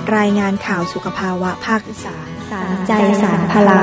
รายงานข่าวสุขภาวะภาคอีสานสารใจสารพลัง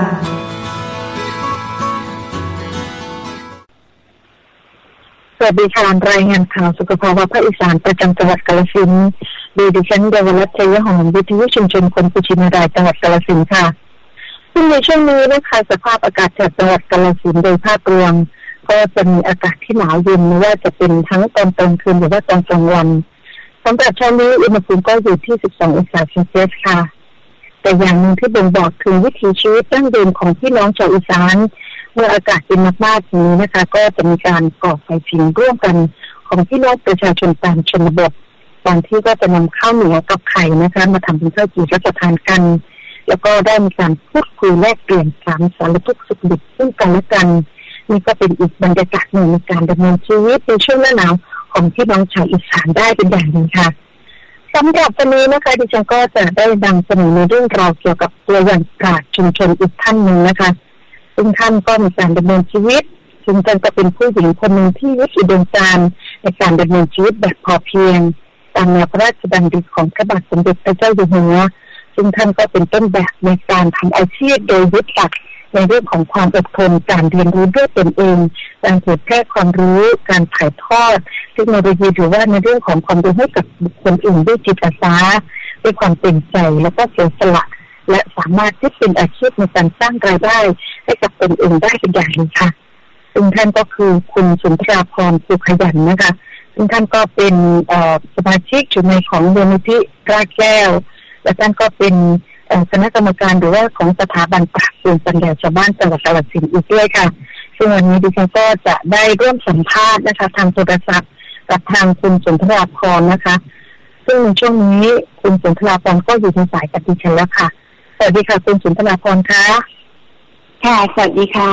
สวัสดีค่ะรายงานข่าวสุขภาวะภาคอีสานประจำจังหวัดกาฬสินธุ์โดยดิฉันเยาวรัตน์ ชัยหอมวิทยุชุมชนคนกุชินารายจังหวัดกาฬสินธุ์ค่ะซึ่งในช่วงนี้นะคะสภาพอากาศจากจังหวัดกาฬสินธุ์โดยภาพรวมก็จะมีอากาศที่หนาวเย็นไม่ว่าจะเป็นทั้งตอนกลางคืนหรือว่าตอนกลางวันสำหรับเช้านี้อุณหภูมิก็อยู่ที่12 องศาเซลเซียสค่ะแต่อย่างหนึ่งที่บ่งบอกถึงวิถีชีวิตดั้งเดิมของพี่น้องชาวอีสานเมื่ออากาศเย็นมากๆนี้นะคะก็จะมีการก่อไฟผิงร่วมกันของพี่น้องประชาชนตามชนบทบางที่ก็จะนำข้าวเหนียวกับไข่นะคะมาทำเป็นข้าวจี่รับประทานกันแล้วก็ได้มีการพูดคุยแลกเปลี่ยนถามสารทุกข์สุขดิบซึ่งกันและกันนี่ก็เป็นอีกบรรยากาศหนึ่งในการดำเนินชีวิตในช่วงหน้าหนาวของพี่น้องชาวอีสานได้เป็นอย่างดีค่ะสำหรับวันนี้นะคะดิฉันก็จะได้นำเสนอในเรื่องราวเกี่ยวกับตัวอย่างปราชญ์ชุมชนอีกท่านหนึ่งนะคะซึ่งท่านก็มีการดำเนินชีวิตซึ่งท่านก็เป็นผู้หญิงคนหนึ่งที่ยึดอุดมการณ์ในการดำเนินชีวิตแบบพอเพียงตามแนวพระราชดำริของพระบาทสมเด็จพระเจ้าอยู่หัวซึ่งท่านก็เป็นต้นแบบในการทำอาชีพโดยยึดหลักในเรื่องของความอดทนการเรียนรู้ด้วยตนเองการเผยแพร่ความรู้การถ่ายทอดเทคโนโลยีหรือว่าในเรื่องของความรู้ให้กับบุคคลอื่นด้วยจิตอาสาด้วยความเต็มใจแล้วก็เสียสละและสามารถที่เป็นอาชีพในการสร้างรายได้ให้กับตนเองได้เป็นอย่างดีค่ะซึ่งท่านก็คือคุณสุนทราพรสุขยันนะคะซึ่งท่านก็เป็นสมาชิกอยู่ในของมูลนิธิรากแก้วและท่านก็เป็นคณะกรรมการหรือว่าของสถาบันปราบปรามปัญญาชาวบ้านจังหวัดกาฬสินธุ์อีกด้วยค่ะซึ่งวันนี้ดิฉันก็จะได้ร่วมสัมภาษณ์นะคะทางโทรศัพท์กับทางคุณสุนทราพรนะคะซึ่งในช่วงนี้คุณสุนทราพรก็อยู่ในสายกับดิฉันแล้วค่ะสวัสดีค่ะคุณสุนทราพรค่ะค่ะสวัสดีค่ะ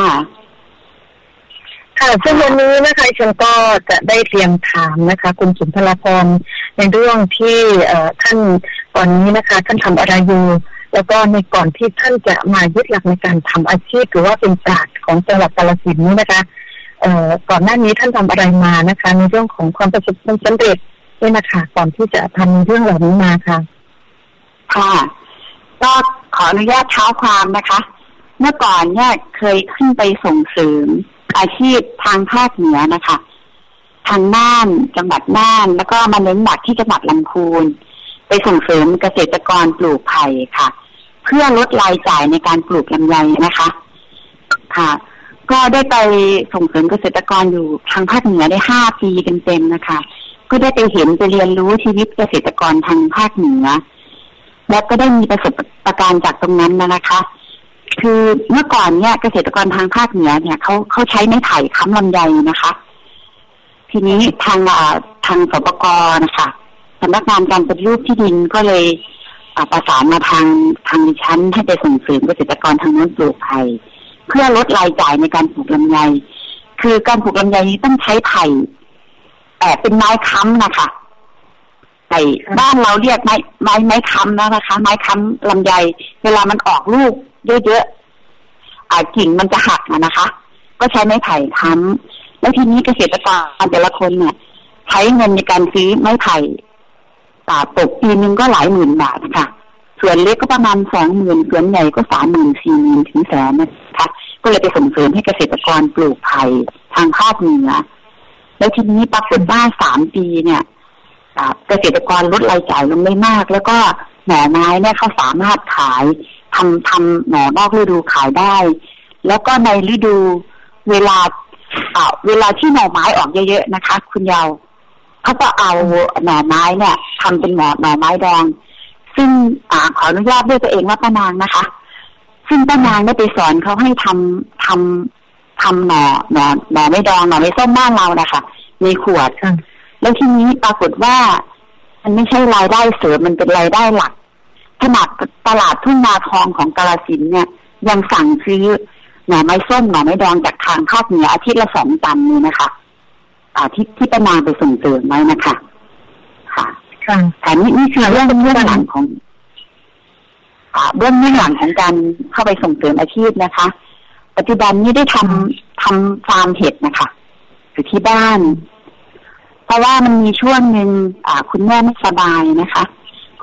ค่ะซึ่งวันนี้นะคะฉันก็จะได้เตรียมถามนะคะคุณสุนทราพรในเรื่องที่ท่านตอนนี้นะคะท่านทำอะไรอยู่แล้วก็ในก่อนที่ท่านจะมายึดหลักในการทำอาชีพหรือว่าเป็นปราชญ์ของจังหวัดกาฬสินธุ์นี้นะคะก่อนหน้านี้ท่านทำอะไรมานะคะในเรื่องของความประสบความสำเร็จนี่นะคะก่อนที่จะทำเรื่องเหล่านี้มาค่ะค่ะก็ขออนุญาตเท้าความนะคะเมื่อก่อนเนี่ยเคยขึ้นไปส่งเสริมอาชีพทางภาคเหนือนะคะทางน่านจังหวัดน่านแล้วก็มาเน้นหนักที่จังหวัดลำพูนไปส่งเสริมเกษตรกรปลูกไผ่ค่ะเพื่อลดรายจ่ายในการปลูกลำไยนะคะค่ะก็ได้ไปส่งเสริมเกษตรกรอยู่ทางภาคเหนือได้5 ปีเต็มๆนะคะก็ได้ไปเห็นไปเรียนรู้ชีวิตเกษตรกรทางภาคเหนือและก็ได้มีประสบการณ์จากตรงนั้นนะคะคือเมื่อก่อนเนี่ยเกษตรกรทางภาคเหนือเนี่ยเขาใช้ไม้ไผ่ค้ำลำไยนะคะทีนี้ทางสปก.นะคะสำนักงานการปฏิรูปที่ดินก็เลยประสานมาทางดิฉันให้ไปส่งเสริมเกษตรกรทางโน้นปลูกไผ่เพื่อลดรายจ่ายในการปลูกลำไยคือการปลูกลำไยนี้ต้องใช้ไผ่เป็นไม้ค้ำนะคะไผ่บ้านเราเรียกไม้ค้ำนะคะไม้ค้ำลำไยเวลามันออกลูกเยอะๆกิ่งมันจะหักนะคะก็ใช้ไม้ไผ่ค้ำแล้วทีนี้เกษตรกรแต่ละคนเนี่ยใช้เงินในการซื้อไม้ไผ่ตกปีนึงก็หลายหมื่นบาทค่ะส่วนเล็กก็ประมาณ 20,000 ส่วนใหญ่ก็ 30,000 40,000 ถึงแสนนะคะก็เลยไปส่งเสริมให้เกษตรกรปลูกไผ่ทางภาคเหนือแล้วทีนี้ปรากฏว่า3 ปีเนี่ยเกษตรกรลดรายจ่ายลงได้มากแล้วก็หน่อไม้เนี่ยเขาสามารถขายทำหน่อนอกฤดูขายได้แล้วก็ในฤดูเวลาที่หน่อไม้ออกเยอะๆนะคะคุณยาวเขาก็เอาหน่อไม้เนี่ยทำเป็นหน่อไม้ดองซึ่งขออนุญาตด้วยตัวเองว่าป้านางนะคะซึ่งป้านางได้ไปสอนเขาให้ทำหน่อไม่ดองหน่อไม่ส้มบ้านเรานะคะในขวดแล้วทีนี้ปรากฏว่ามันไม่ใช่รายได้เสริมมันเป็นรายได้หลักขนาดตลาดทุ่งนาทองของกาฬสินธุ์เนี่ยยังสั่งซื้อหน่อไม้ส้มหน่อไม้ดองจากทางภาคเหนืออาทิตย์ละ2 ตันนี่นะคะที่ป้านางไปส่งเสริมไว้นะคะค่ะแต่นี่คือเรื่องหลังของเบื้องหลังของการเข้าไปส่งเสริมอาชีพนะคะปัจจุบันนี้ได้ทำฟาร์มเห็ดนะคะอยู่ที่บ้านเพราะว่ามันมีช่วงหนึ่งคุณแม่ไม่สบายนะคะก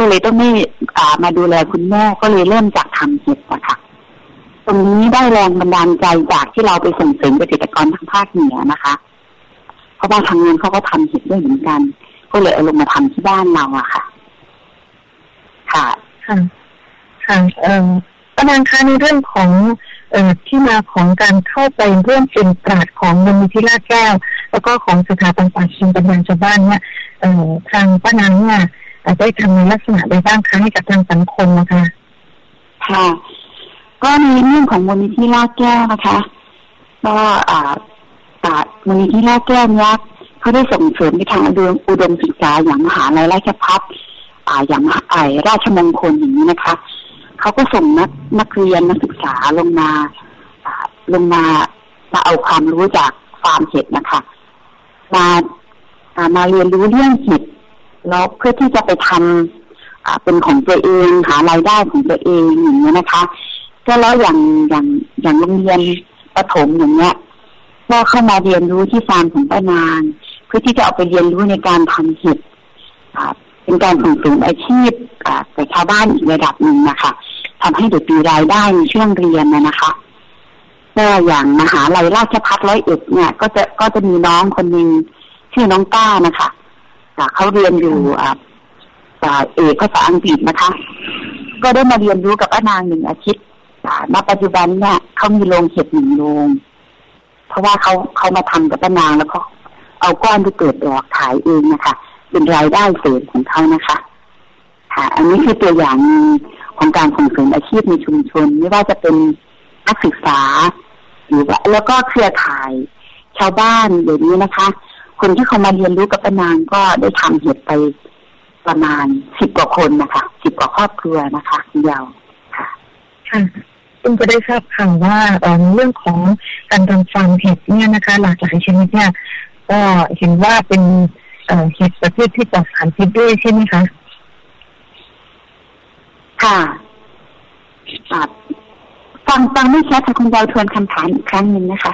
ก็เลยต้องไม่มาดูแลคุณแม่ก็เลยเริ่มจากทำเห็ดอะค่ะตรงนี้ได้แรงบันดาลใจจากที่เราไปส่งเสริมเกษตรกรทางภาคเหนือนะคะเพราะว่าทางนั้นเขาก็ทำเห็ดด้วยเหมือนกันก็เลยเอาลงมาทำที่บ้านเราอะค่ะค่ะค่ะป้านางคะในเรื่องของที่มาของการเข้าไปร่วมเป็นปราชญ์ของมูลนิธิลาดแก้วแล้วก็ของสถาบันปราชญ์ภูมิปัญญาชาวบ้านเนี่ยทางป้านางเนี่ยได้ทำในลักษณะใดบ้างคะให้กับทางสังคมนะคะค่ะก็ในเรื่องของมูลนิธิลาดแก้วนะคะก็มูลนิธิลาดแก้วเนี่ยเขาได้ส่งเสริมในทางอุดมศึกษาอย่างมหาลัยราชภัฏอย่างราชมงคลอย่างนี้นะคะเขาก็ส่งนักเรียนนักศึกษาลงมาเอาความรู้จากฟาร์มเห็ดนะคะมาเรียนรู้เรื่องเห็ดแล้วเพื่อที่จะไปทำเป็นของตัวเองหารายได้ของตัวเองอย่างนี้นะคะก็แล้วอย่างโรงเรียนประถมอย่างเงี้ยก็เข้ามาเรียนรู้ที่ฟาร์มของป้านางเพื่อที่จะเอาไปเรียนรู้ในการทำเห็ดเป็นการส่งเสริมอาชีพแต่ชาวบ้านอีกระดับหนึ่งนะคะทำให้เด็กมีรายได้ในช่วงเรียนนะคะก็อย่างมหาลัยราชภัฏ101เนี่ยก็จะมีน้องคนนึงชื่อน้องก้านะคะเขาเรียนอยู่เอกภาษาอังกฤษนะคะก็ได้มาเรียนรู้กับป้านาง1 อาทิตย์ณปัจจุบันเนี่ยเขามีโรงเห็ด1 โรงเพราะว่าเขามาทำกับป้านางแล้วก็เอาก้อนที่เกิดดอกขายเองนะคะเป็นรายได้เสริมของเขานะคะค่ะอันนี้คือตัวอย่างของการส่งเสริมอาชีพในชุมชนไม่ว่าจะเป็นนักศึกษาหรือว่าแล้วก็เครือข่ายชาวบ้านอย่างนี้นะคะคนที่เขามาเรียนรู้กับป้านางก็ได้ทำเห็ดไปประมาณ10 กว่าคนนะคะ10 กว่าครอบครัวนะคะยาวค่ะซึ่งก็ได้ทราบข่าวว่าเรื่องของการทำฟาร์มเห็ดเนี่ยนะคะหลากหลายชนิดเนี่ยก็เห็นว่าเป็นเห็ดประเภทที่ปลอดสารพิษด้วยใช่ไหมคะค่ะฟังไม่ชัดค่ะคุณยาวทวนคำถามอีกครั้งหนึ่งนะคะ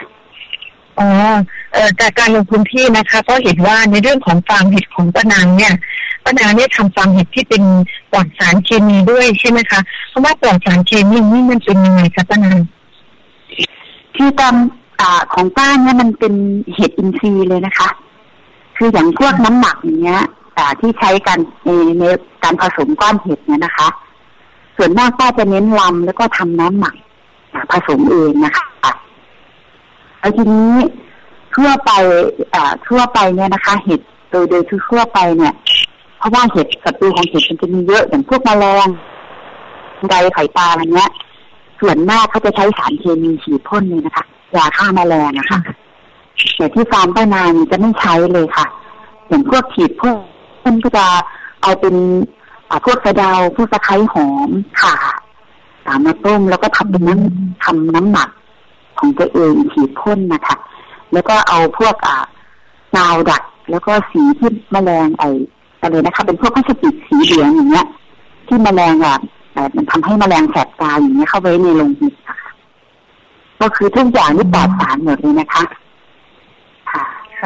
จากการลงพื้นที่นะคะก็เห็นว่าในเรื่องของฟาร์มเห็ดของป้านางเนี่ยทำฟาร์มเห็ดที่เป็นปลอดสารเคมีด้วยใช่ไหมคะเพราะว่าปลอดสารเคมีนี่มันเป็นยังไงคะป้านางคือตามของป้าเนี่ยมันเป็นเห็ดอินทรีย์เลยนะคะคืออย่างพวกน้ำหมักอย่างเงี้ยที่ใช้กันในการผสมก้อนเห็ดเนี่ยนะคะส่วนมากป้าจะเน้นลำแล้วก็ทำน้ำหมักผสมเองนะคะแล้วทีนี้ทั่วไปเนี่ยนะคะเห็ดโดยทั่วไปเนี่ยเพราะว่าเห็ดศัตรูของเห็ดมันจะมีเยอะอย่างพวกแมลงไก่ไข่ปลาอะไรเงี้ยส่วนมากเขาจะใช้สารเคมีฉีดพ่นเลยนะคะยาฆ่าแมลงนะคะแต่ที่ฟาร์มป้านางจะไม่ใช้เลยค่ะอย่างพวกฉีดพ่นก็จะเอาเป็นพวกกระเดาพวกตะไคร้หอมข่ามาต้มแล้วก็ทำเป็นน้ำหมักของตัวเองฉีดพ่นนะคะแล้วก็เอาพวกกาวดักแล้วก็สีที่แมลงอะไรนะคะเป็นพวกพลาสติกสีเหลืองอย่างเงี้ยที่แมลงมันทำให้แมลงแสบตาอย่างเงี้ยเข้าไว้ในโรงเห็ดค่ะก็คือทุกอย่างนี่ปลอดสารหมดเลยนะคะค่ะ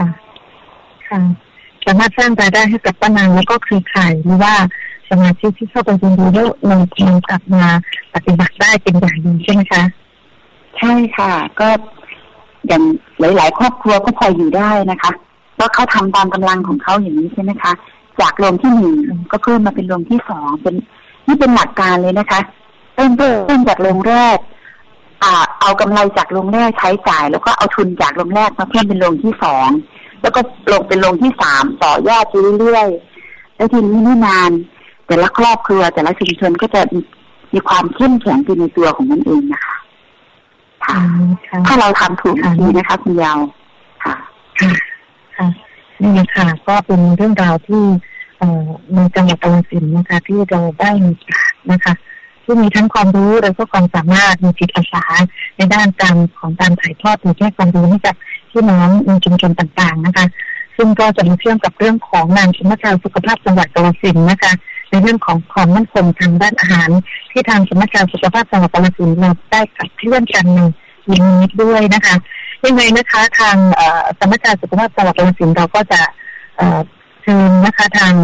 สามารถสร้างรายได้ให้กับป้านางแล้วก็เครือข่ายหรือว่าสมาชิกที่เข้าไปเรียนรู้แล้วนำกลับมาปฏิบัติได้เป็นอย่างดีใช่ไหมคะใช่ค่ะก็อย่างหลายๆครอบครัวก็พออยู่ได้นะคะเพราะเขาทำตามกำลังของเขาอย่างนี้ใช่ไหมคะจากโรงที่1ก็เพิ่มมาเป็นโรงที่2นี่เป็นหลักการเลยนะคะเริ่มจากโรงแรกเอากำไรจากโรงแรกใช้จ่ายแล้วก็เอาทุนจากโรงแรกมาเพิ่มเป็นโรงที่2แล้วก็ลงเป็นโรงที่3ต่อยอดไปเรื่อยๆแล้วทีนี้ไม่นานแต่ละครอบครัวแต่ละชุมชนก็จะมีความเข้มแข็งในตัวของมันเองนะคะถ้าเราทำถูกทีนะคะคุณยาวค่ะนี่ค่ะก็เป็นเรื่องราวที่ในจังหวัดกาฬสินธุ์นะคะที่เราได้มีนะคะที่มีทั้งความรู้และก็ความสามารถมีจิตอาสาในด้านการถ่ายทอดหรือแก้ความรู้ให้กับพี่น้องในชุมชนต่างๆนะคะซึ่งก็จะมีเชื่อมกับเรื่องของงานสำนักงานสุขภาพจังหวัดกาฬสินธุ์นะคะในเรื่องของความมั่นคงทางด้านอาหารที่ทางสำนักงานสุขภาพจังหวัดกาฬสินธุ์เราได้ขับเคลื่อนกันในนี้ด้วยนะคะยังไงนะคะทางสำนักงานสุขภาพจังหวัดกาฬสินธุ์เราก็จะเชิญนะคะทาง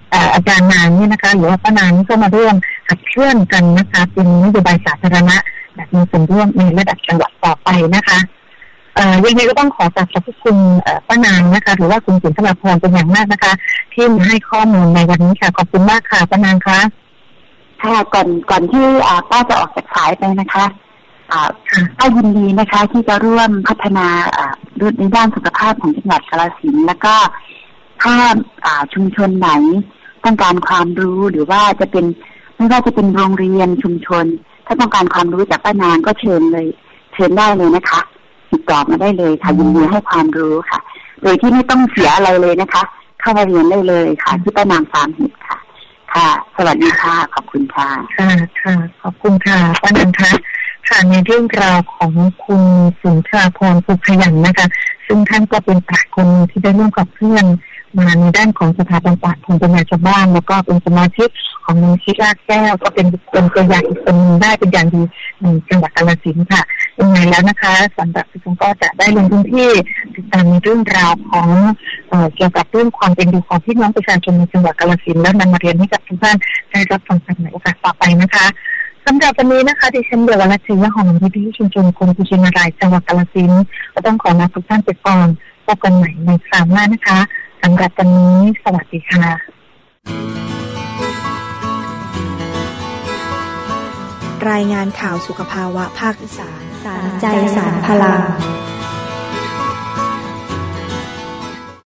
อาจารย์นางนี่นะคะหรือว่าป้านางก็มาร่วมขับเคลื่อนกันนะคะเป็นนโยบายสาธารณะแบบมีส่วนร่วมในระดับจังหวัดต่อไปนะคะยังไงก็ต้องขอบพระคุณป้านางนะคะหรือว่าคุณสุนทรพรเป็นอย่างมากนะคะที่มาให้ข้อมูลในวันนี้ค่ะขอบคุณมากค่ะป้านางคะค่ะก่อนที่ป้าจะออกจากสายไปนะคะป้ายินดีนะคะที่จะร่วมพัฒนาในด้านสุขภาพของจังหวัดกาฬสินธุ์แล้วก็ถ้าชุมชนไหนต้องการความรู้หรือว่าจะเป็นไม่ว่าจะเป็นโรงเรียนชุมชนถ้าต้องการความรู้จากป้านางก็เชิญได้เลยนะคะติดต่อมาได้เลยค่ะยินดีให้ความรู้ค่ะโดยที่ไม่ต้องเสียอะไรเลยนะคะเข้ามาเรียนได้เลยค่ะที่ป้านาง3 เหตุค่ะค่ะสวัสดีค่ะขอบคุณค่ะค่ะขอบคุณค่ะป้านางคะค่ะในเรื่องราวของคุณสุนทรพรภูขยันนะคะซึ่งท่านก็เป็นปราชญ์คนที่ได้ร่วมกับเพื่อนมาในด้านของสถาบันปราชญ์ภูมิปัญญาชาวบ้านแล้วก็เป็นสมาชิกของมูลนิธิรากแก้วก็เป็นตัวอย่างอีกคนนึงได้เป็นอย่างดีในจังหวัดกาฬสินธุ์ค่ะยังไงแล้วนะคะสำหรับทุกคนก็จะได้ลงพื้นที่ติดตามในเรื่องราวของเกี่ยวกับเรื่องความเป็นอยู่ของพี่น้องประชาชนในจังหวัดกาฬสินธุ์แล้วนำมาเรียนให้กับทุกท่านได้รับฟังกันในโอกาสต่อไปนะคะสำหรับวันนี้นะคะดิฉันเดวรัชยะหอมวิทยุชุมชนคนกุชินารายจังหวัดกาฬสินธุ์ก็ต้องขอลาทุกท่านไปก่อนพบกันใหม่ในคราวหน้านะคะสำหรับวันนี้สวัสดีค่ะรายงานข่าวสุขภาวะภาคอีสานสารใจสารพลัง